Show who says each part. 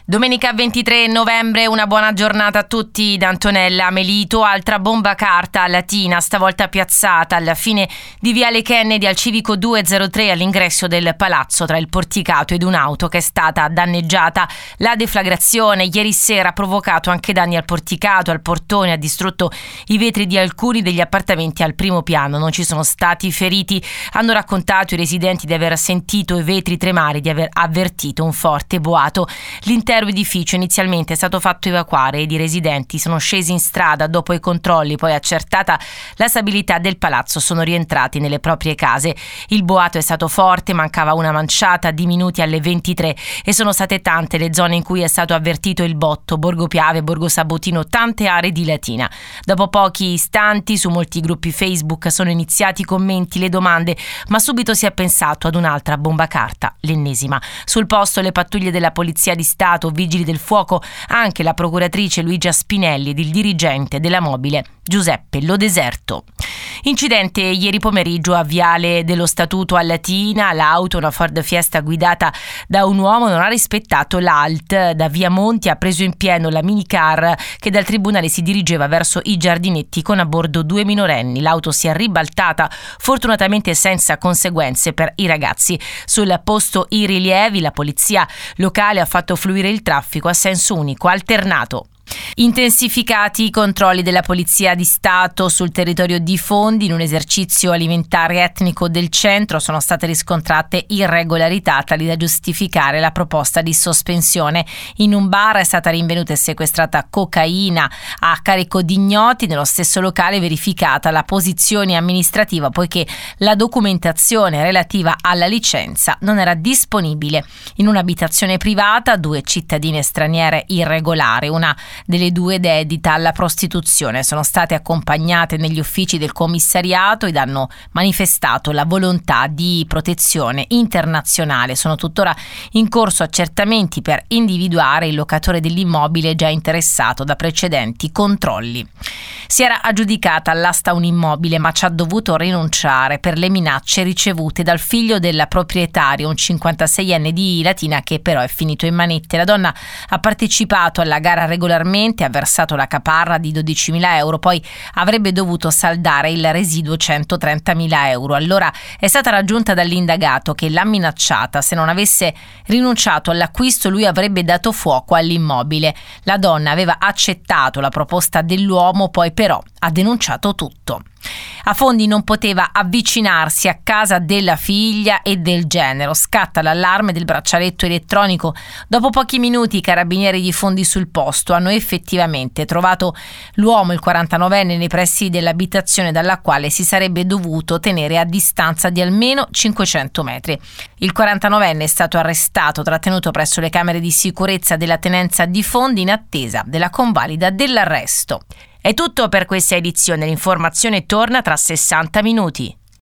Speaker 1: Domenica 23 novembre, una buona giornata a tutti da Antonella Melito. Altra bomba carta a Latina, stavolta piazzata alla fine di Viale Kennedy al civico 203 all'ingresso del palazzo tra il porticato ed un'auto che è stata danneggiata. La deflagrazione ieri sera ha provocato anche danni al porticato, al portone, ha distrutto i vetri di alcuni degli appartamenti al primo piano. Non ci sono stati feriti. Hanno raccontato i residenti di aver sentito i vetri tremare, di aver avvertito un forte boato. L'intero edificio inizialmente è stato fatto evacuare ed i residenti sono scesi in strada. Dopo i controlli, poi accertata la stabilità del palazzo, sono rientrati nelle proprie case. Il boato è stato forte, mancava una manciata di minuti alle 23 e sono state tante le zone in cui è stato avvertito il botto: Borgo Piave, Borgo Sabotino, tante aree di Latina. Dopo pochi istanti su molti gruppi Facebook sono iniziati i commenti, le domande, ma subito si è pensato ad un'altra bomba carta, l'ennesima. Sul posto le pattuglie della Polizia di Stato, Vigili del Fuoco, anche la procuratrice Luigia Spinelli ed il dirigente della Mobile Giuseppe Lodeserto. Incidente ieri pomeriggio a Viale dello Statuto a Latina. L'auto, una Ford Fiesta guidata da un uomo, non ha rispettato l'ALT. Da Via Monti ha preso in pieno la minicar che dal tribunale si dirigeva verso i giardinetti con a bordo 2 minorenni. L'auto si è ribaltata, fortunatamente senza conseguenze per i ragazzi. Sul posto i rilievi, la polizia locale ha fatto fluire il traffico a senso unico alternato. Intensificati i controlli della Polizia di Stato sul territorio di Fondi. In un esercizio alimentare etnico del centro sono state riscontrate irregolarità tali da giustificare la proposta di sospensione. In un bar è stata rinvenuta e sequestrata cocaina a carico di ignoti. Nello stesso locale verificata la posizione amministrativa poiché la documentazione relativa alla licenza non era disponibile. In un'abitazione privata 2 cittadine straniere irregolari, una delle 2 dedita alla prostituzione, sono state accompagnate negli uffici del commissariato ed hanno manifestato la volontà di protezione internazionale. Sono tuttora in corso accertamenti per individuare il locatore dell'immobile già interessato da precedenti controlli. Si era aggiudicata all'asta un immobile ma ci ha dovuto rinunciare per le minacce ricevute dal figlio del proprietario, un 56enne di Latina che però è finito in manette. La donna ha partecipato alla gara regolarmente, ha versato la caparra di 12.000 euro, poi avrebbe dovuto saldare il residuo 130.000 euro. Allora è stata raggiunta dall'indagato che l'ha minacciata: se non avesse rinunciato all'acquisto lui avrebbe dato fuoco all'immobile. La donna aveva accettato la proposta dell'uomo, poi però ha denunciato tutto. A Fondi non poteva avvicinarsi a casa della figlia e del genero. Scatta l'allarme del braccialetto elettronico. Dopo pochi minuti i carabinieri di Fondi sul posto hanno effettivamente trovato l'uomo, il 49enne, nei pressi dell'abitazione dalla quale si sarebbe dovuto tenere a distanza di almeno 500 metri. Il 49enne è stato arrestato, trattenuto presso le camere di sicurezza della tenenza di Fondi in attesa della convalida dell'arresto. È tutto per questa edizione. L'informazione torna tra 60 minuti.